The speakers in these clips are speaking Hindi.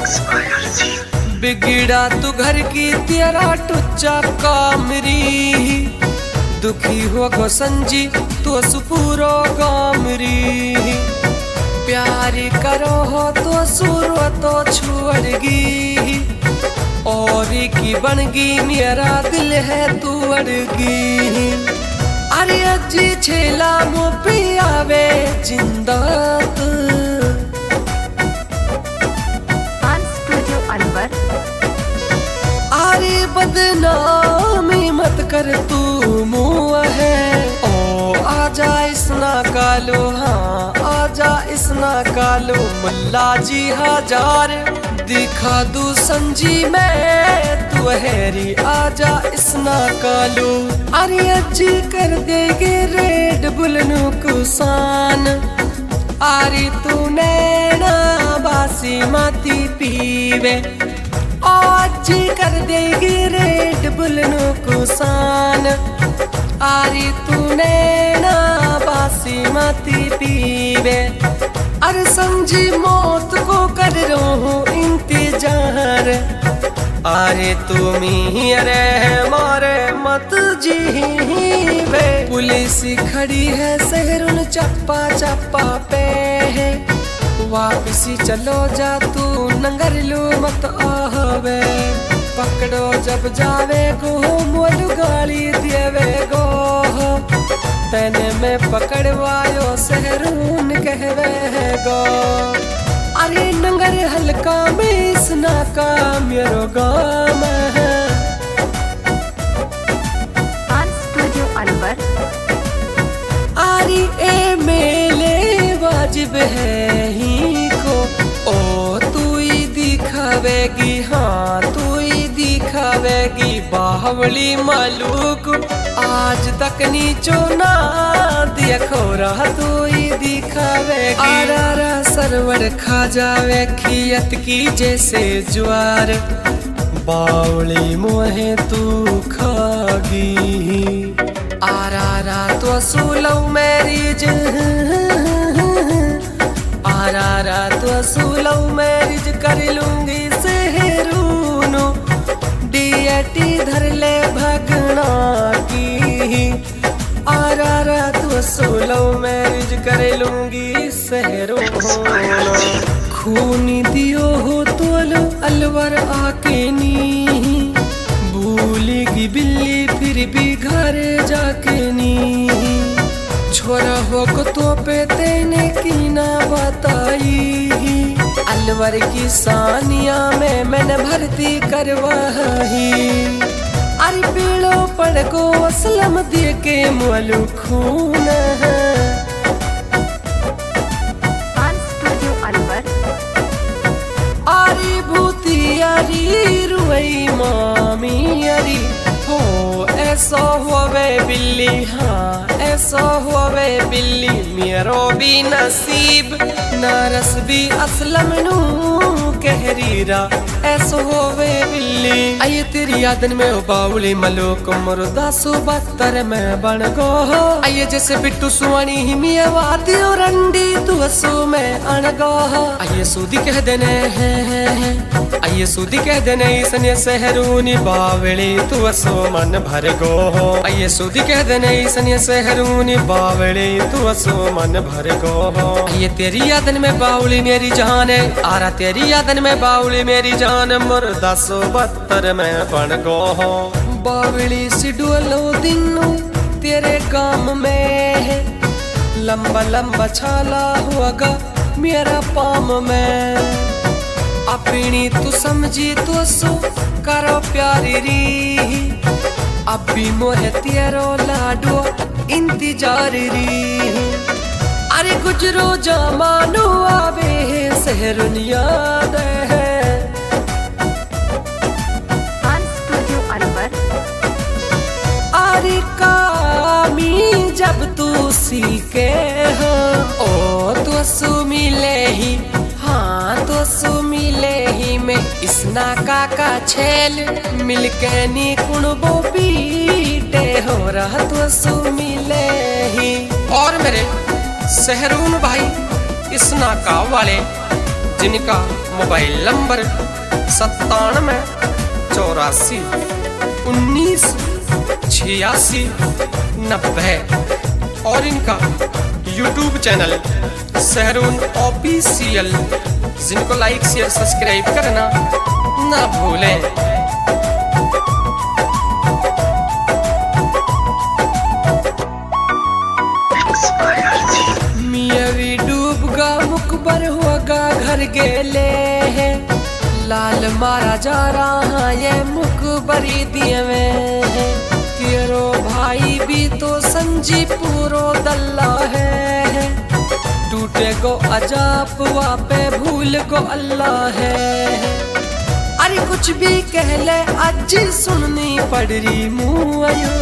बिगड़ा तू घर की तेरा टुच्चा कामरी, दुखी हो गो संजी तो सुपूरो गामरी। प्यार करो हो तो सुरो तो छुड़गी, और की बनगी मेरा दिल है तू अड़गी। अरे अजी छेला मो पे आवे जिंदा अरे बदनामी मत कर तू मुँह है। ओ आजा इसना कालो, हाँ आजा इसना कालो। मुल्ला जी हजार दिखा दू संजी मैं तू हैरी, आजा इसना कालो। अरे अजी कर देगे रेड बुल नुकसान, अरे तू नैना बासी माती पीवे, आज कर देगी रेड बुल नुकसान। आरी तू नैना बासी माती पीवे, अरे समझी मौत को कर रो इंतजार। अरे तुमी अरे मारे मत जीवे, पुलिस खड़ी है शहरुन चप्पा चप्पा पे है। वापसी चलो जा तू नंगर लू मत आहवे, पकड़ो जब जावे गो मोलू गाली देवे गो। तेने में पकड़वायो शहरून कहवे गो, अरे नंगर हल्का में इसना का मेरो गाम है। अरे ए मेले वाजिब है ही को, ओ तू ही दिखावेगी, हाँ तू ही दिखावेगी। बावली मालूक आज तक नीचो ना देखो रहा, तू ही दिखावेगी। आरा सरवर खा जावे खियत की जैसे ज्वार, बावली मोहे तू खागी। आरा तो सुलौ मैरिज, आरा तो सुलौ मैरिज कर लूंगी शहरूनो। डीएटी धर ले भगना की, आरा तो सुलौ मैरिज कर लूंगी शहरूनो। खूनी दियो हो तोलो अलवर आके नी, भूलेगी बिल्ली फिर भी घर जाके नी। छोरा हो को तो पे तेने की ना बताई, अलवर की सानिया में मैंने भर्ती करवाही। अरे पीड़ो पड़ को असलम दे के मोलू खून है। अरे भूती अरी रुई मामी अरी हो, ऐसा हुए बिल्ली, हाँ ऐसा हुए बिल्ली। मेरो भी नसीब नरस भी असलम नू कहरीरा, ऐसा हुए बिल्ली। आये तेरी यादन में बाउली मलोक मुर्दा सुबत्तर में बन गो। आये जैसे बिट्टू सुवानी ही मिया वादी और अंडी तू असू में अन गो। आये सूदी कह देने हैं, आये सूदी कह देने इसने शहरूनी बावली तू असो मन भर गो। आये सूदी कह देने इसने शहरूनी बावली तू असो मन भर गो। आये तेरी यादन में बाउली मेरी जान है, आरा तेरी यादन में बाउली मेरी जान। मुर्दा सुबत्तर में बन गो। बावली सिडुलो दिनू तेरे काम में है, लंबा लंबा छाला हुआगा मेरा पाम में। अपनी तू समझी तो सो करो प्यारी री, अभी मोहे तेरो लाडो इंतजार री। अरे गुजरो जमानो आवे शहरुन याद है। अरे कामी जब तू सीखे हो, ओ तो सु मिले ही, हाँ तो सु मिले ही में इसना काका छेल मिलके नी कुणबो पीटे हो रहा तो सु मिले ही। और मेरे शहरून भाई इसना का वाले जिनका मोबाइल नंबर 9784198690 और इनका यूट्यूब चैनल सहरून ऑफिशियल, जिनको लाइक शेयर सब्सक्राइब करना ना भूलें। मियावी डूबगा मुकबर होगा घर गेले है, लाल मारा जा रहा ये मुकबरी दिए में है। तेरो भाई भी तो संजी पूरो दल्ला है, टूटे गो अजाप वापे भूल गो अल्लाह है। अरे कुछ भी कह ले आज सुननी पड़ रही मुँह आयु।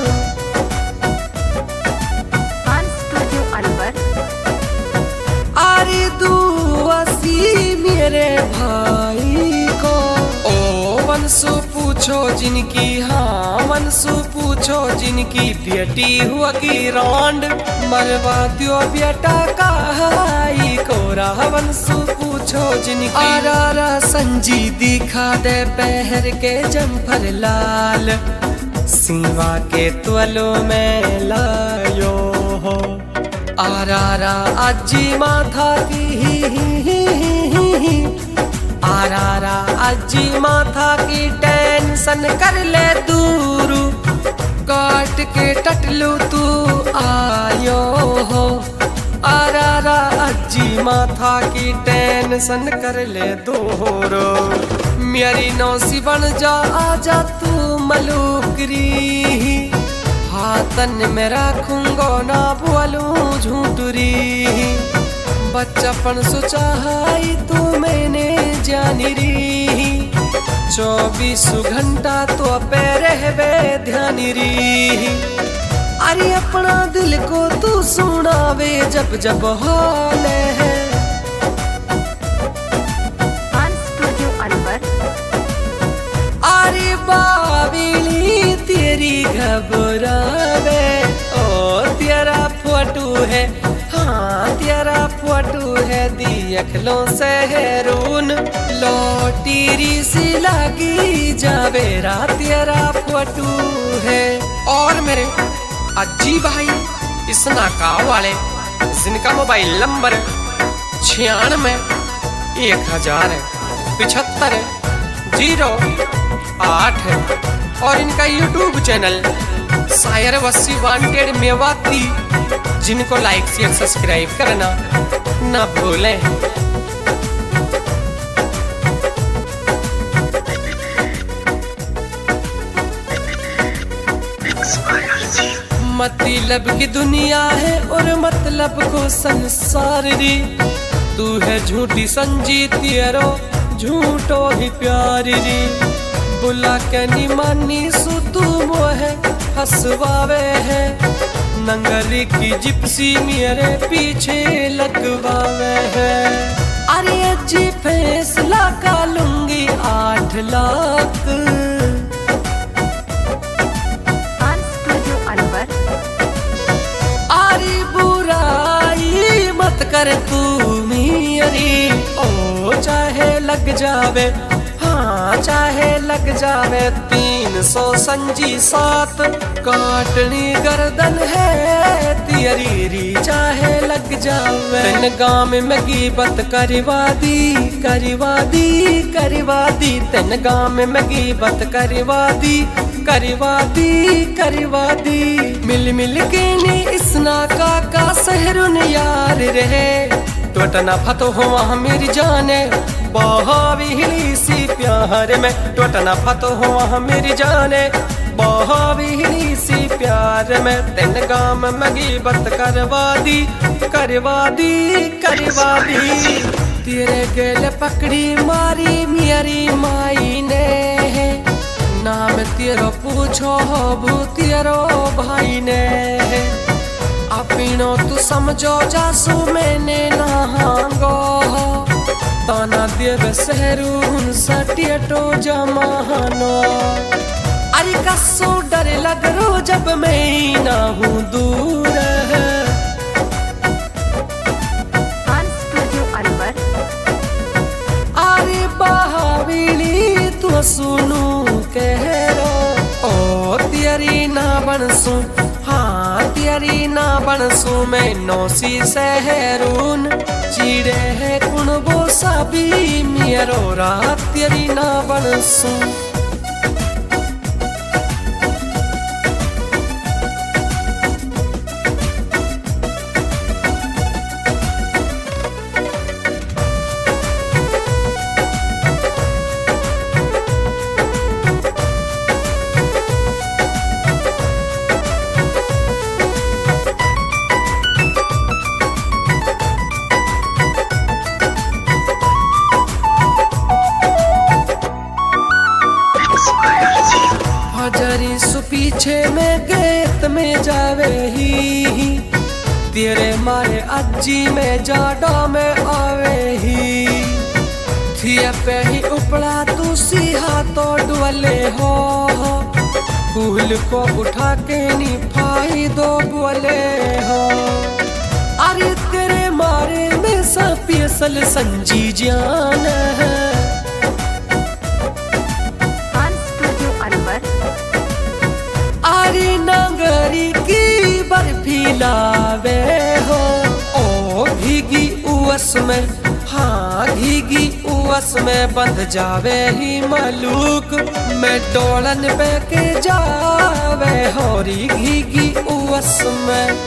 अरे दुआसी मेरे भाई को ओ वंशु पूछो जिनकी, हाँ वंशु पूछो जिनकी बेटी हुआ की रांड मरवा दियो बेटा का हाई कोरा। वंशु पूछो जिनकी आरा संजी दिखा दे पहर के जम्फर लाल, सीवा के त्वलों में लायो हो। आरारा अज्जी माथा की आरारा अज्जी माथा की टेंशन कर ले दूर, काट के टटलू तू आयो हो। आरारा अज्जी माथा की टेंशन कर ले दूर, मेरी नौसी बन जा आजा तू मलूकरी। हाथन में रखूंगो ना बोलूं झूठरी, बच्चापन सोचाई तू मैंने जानी री। 24 घंटा तो पे रहबे ध्यानी री। अरे अपना दिल को तू सुनावे जब जब हाल है। अरे बाबीली तेरी घबरावे ओ तेरा फोटो है, हाँ तेरा फोटो है दियखलों से हैरून लौटीरी सी लगी जावे रा तेरा फोटो है। और मेरे अज्जी भाई इस नाका वाले जिनका मोबाइल नंबर 96107508 और इनका यूट्यूब चैनल शायर वसी वांटेड मेवाती, जिनको लाइक शेयर सब्सक्राइब करना ना भूलें। मतलब की दुनिया है और मतलब को संसार री, तू है झूठी संजी तेरो झूठो ही प्यार री। बुला के नी मानी सु तू मोहे हंसवावे है, नंगरी की जिप्सी मेरे पीछे लगवावे है। अरे अज्जी फैसला का लूंगी 8 लाख। अरे बुराई मत कर तू मेरी ओ, चाहे लग जावे, हाँ चाहे लग जावे 300 संजी 7 काटनी गर्दन है तेरी, चाहे लग जावे। तेन गाँव में गीबत करवा दी तेन गाँव में गीबत करवा दी। मिल मिल के नी इसना का सहरुन यार रहे, टोटना फतो हुआ मेरी जाने बहावी सी प्यार में। टोटना फतो हुआ मेरी जाने बहावी सी प्यार में। तेन गाम में गीबत करवा दी तेरे गेल पकड़ी मारी मेरी माई ने, नाम तेरो पूछो भू तेरो भाई ने। अपनो तू समझो जासू मैंने नहांगो, ताना देव सहरून सटियटो जमानो। अरे कसो डर लग रो जब मैं ना हूँ दूर है। न सुनू कहरो ओ तेरी ना बनसू हाँ तेरी ना बनसू मैं नौसी सहरून चिड़े है कुण वो सभी मेरो रात तेरी ना बनसू हजारी सु पीछे में गेत में जावे ही तेरे मारे अज्जी में जाडा में आवे ही थिया पे ही उपड़ा तू सिहा तो डुअले हो फूल को उठा के नी फाई दो बोले हो अरे तेरे मारे में सपियल संजी जान है आरी नगरी की बर्फी लावे हो ओ भीगी उवस में हाँ भीगी उवस में बंध जावे ही मलूक मैं डोलन पे के जावे हो री भीगी उवस में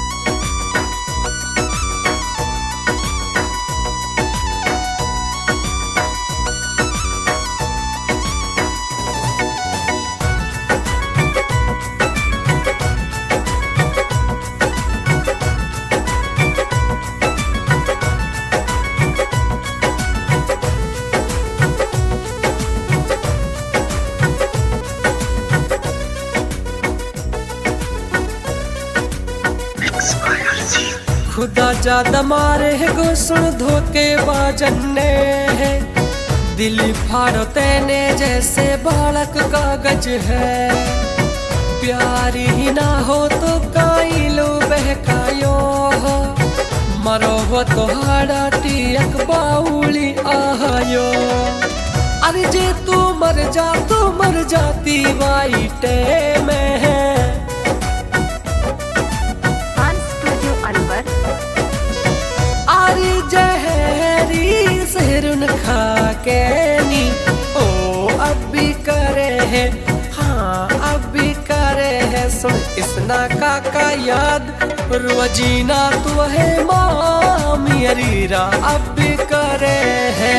खुदा ज्यादा मारे है गुस्न धोके बाजन्ने है दिल फाड़ो तेने जैसे बालक कागज है प्यार ही ना हो तो काई लो बहकायो हो मरो हो तो हाड़ा टियक बाउली आयो अरे जे तू मर जाती वाइटे में है आरी जहरी सहरुन खा के नी ओ अब भी करे है हाँ अब भी करे है सुन इसना काका याद रोजीना तू है मामी अरीरा अब भी करे है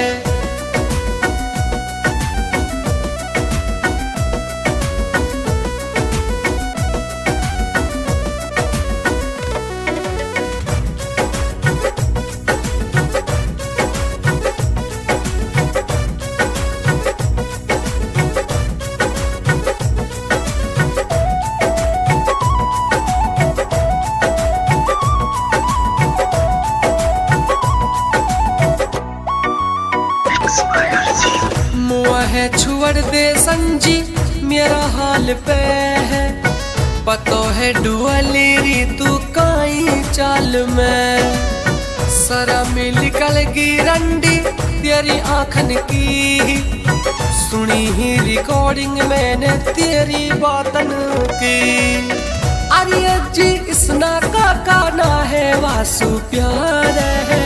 मुआ है छुड़ दे संजी मेरा हाल पे है पतो है डुअली तू काई चाल में सरा में निकल गई रंडी तेरी आँखन की सुनी ही रिकॉर्डिंग मैंने तेरी बातन की अरे जी इसना काका ना है वासु प्यार है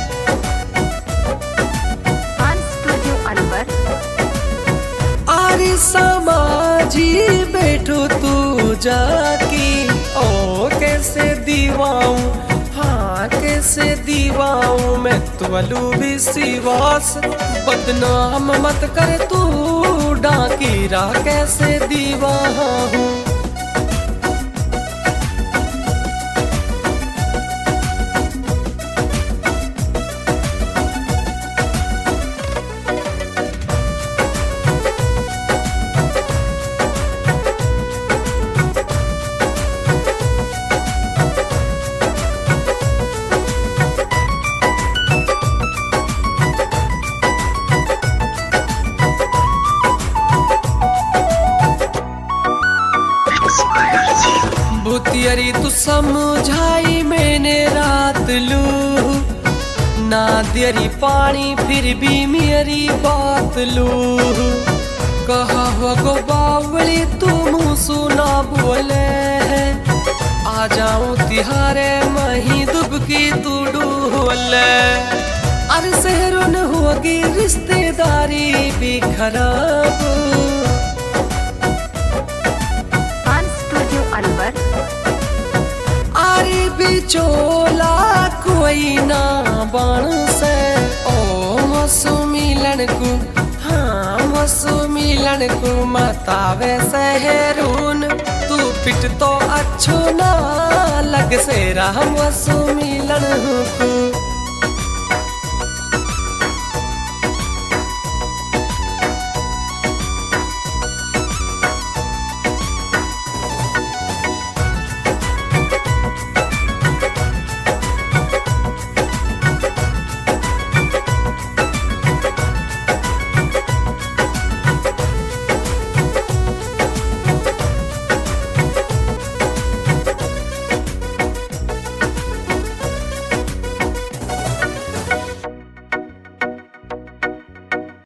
आरी समाजी बैठो तू जाकी ओ कैसे दीवाऊं हाँ कैसे दीवाऊं मैं तुअलू भी सिवास बदनाम मत कर तू डाकीरा कैसे दीवाऊं भूतियरी तू समझाई मैंने रात लू ना दियरी पानी फिर भी मेरी बात लू कहा हो गो बावली तुम सुना बोले है आ जाऊं तिहारे मही दुबकी तू डूले अरे शहरों न होगी रिश्तेदारी भी खराब स्टूडियो अलवर अरे बिचोला कोई ना बन से ओ मसु मिलन को हाँ मसु मिलन को मतावे शहरून तू पिट तो अच्छो ना लग से रहा मसु मिलन को